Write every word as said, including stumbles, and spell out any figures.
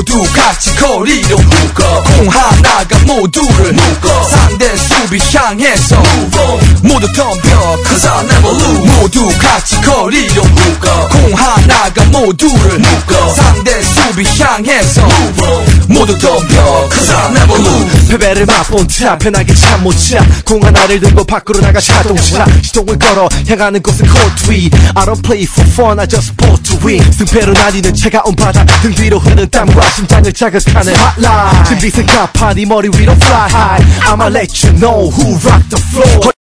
모두 같이 거리로 묶어 공 하나가 모두를 묶어 상대 수비 향해서 모두 덤벼 Cause I never lose 모두 같이 거리로 묶어 공 하나가 모두를 묶어 상대 수비 향해서 모두 덤벼 Cause I never lose 패배를 맛본 차 편하게 잠 못 자 공 하나를 들고 밖으로 나가 자동차 시동을 걸어 향하는 곳은 court 위 I don't play for fun I just sport to win 승패로 나뉘는 차가운 바다 등 뒤로 흐르는 땀과 심장을 자극하는 hotline 준비 생각파 네 머리 위로 fly high I'ma let you know who rock the floor